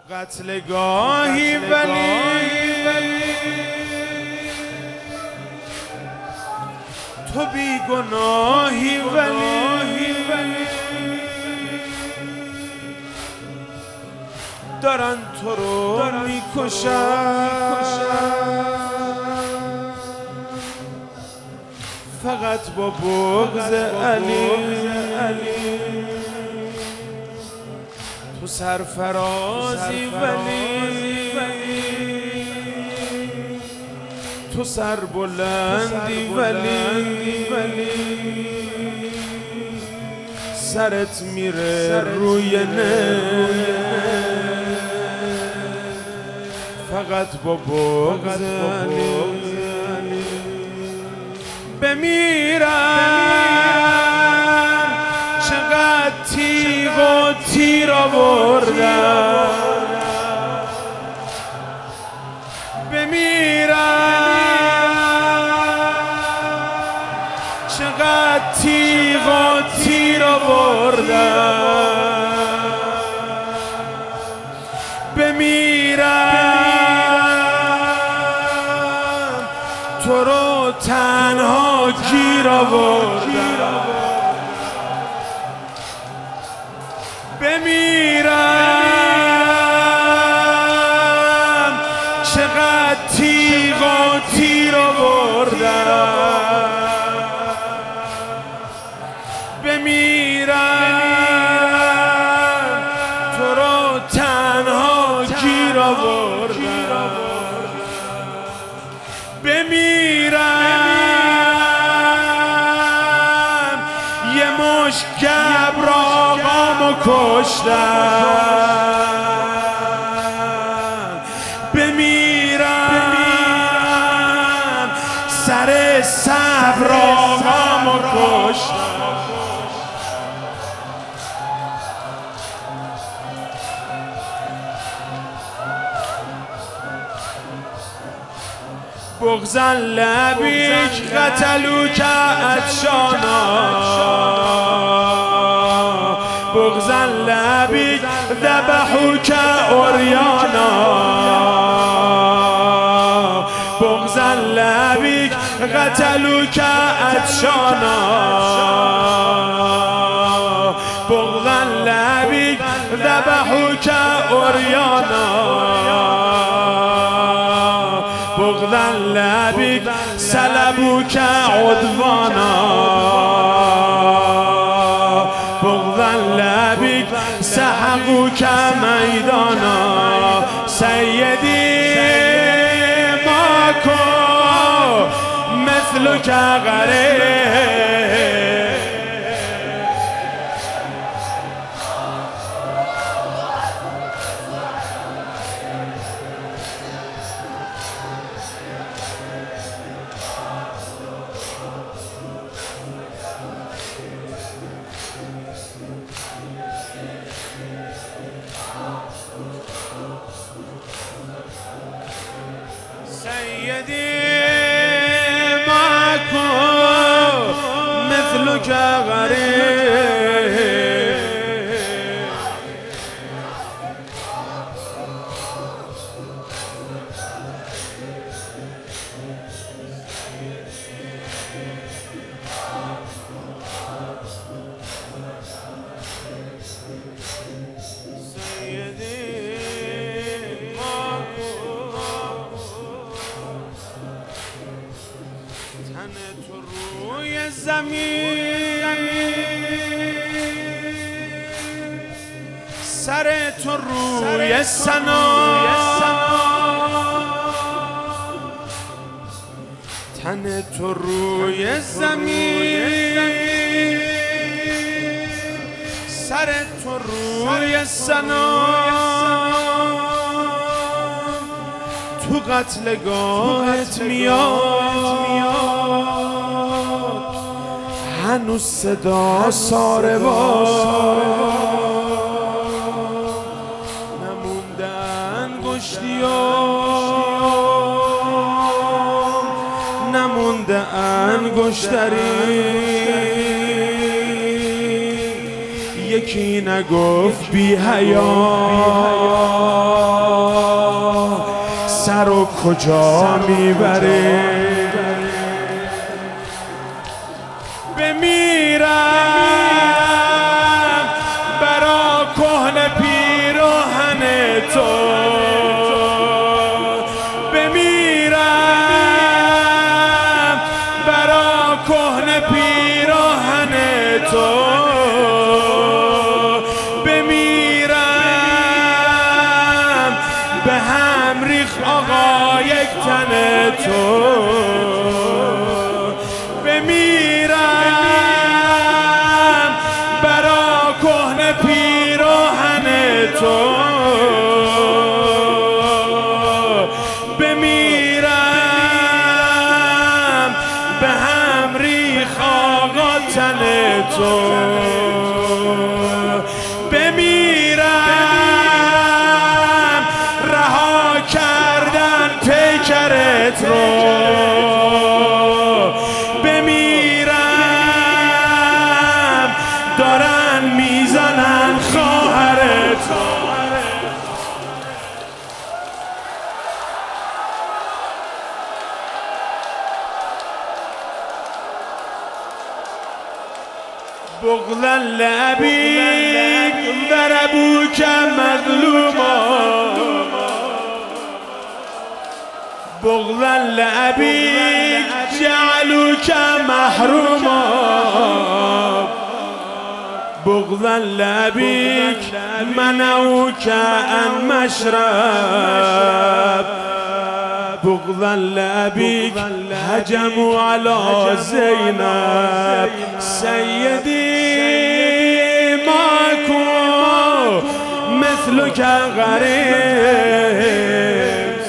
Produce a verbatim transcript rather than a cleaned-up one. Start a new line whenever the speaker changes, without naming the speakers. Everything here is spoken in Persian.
قتلگاهی ولی تو بی گناهی ولی دارن تو رو میکشن فقط با بغض علی تو سرفرازی ولی تو سر بلندی ولی سرت میره روی نه فقط با بغض علی بمیرم چقدر تیغ و تیر آوردم بمیرم چقدر تیغ و تیر آوردم بمیرم تو رو تنها گیر آوردم بمیرم چقدر تیغ و تیر آوردم بمیرم تو رو تنها گیر آوردم بمیرم یه مشت گبر آقامو کشتم بمیرم سر صبر آقامو کشتم بغضاً لبیک قتلوک عطشانا بغضاً لبیک ذبحوک عریانا بغضاً لبیک قتلوک عطشانا بغضاً لبیک ذبحوک عریانا بغضاً لبیک سلبوک عدوانا بغضاً لبیک سحقوک میدانا سیدی ما کن مثلک غریب سيدي معكم مثلك غريب سيدي تن تو روی زمین سر تو روی سنا تن تو روی زمین سر تو روی سنا تو قتلگاهت میاد هنوز صدا ساربان نموندن گشتیان نمونده انگشتری یکی نگفت بی حیا سر و کجا میبری؟ بمیرم برا کهنه پیراهن تو، بمیرم برا کهنه پیراهن تو، بمیرم به هم ریخ آقا یک تن تو، بمیرم برا کهنه پیراهن تو، بمیرم به هم ریخ آقا تن تو، بمیرم رها کردن پیکرت رو، بمیرم دارن میزنن خواهرت رو. بغلا لأبيك ضربوك مظلوما، بغلا لأبيك جعلوك محروما، بغلا لأبيك منعوك عن مشرب، بغضا لأبيك هجموا على زينب، سيدي ماكو مثلك غريب.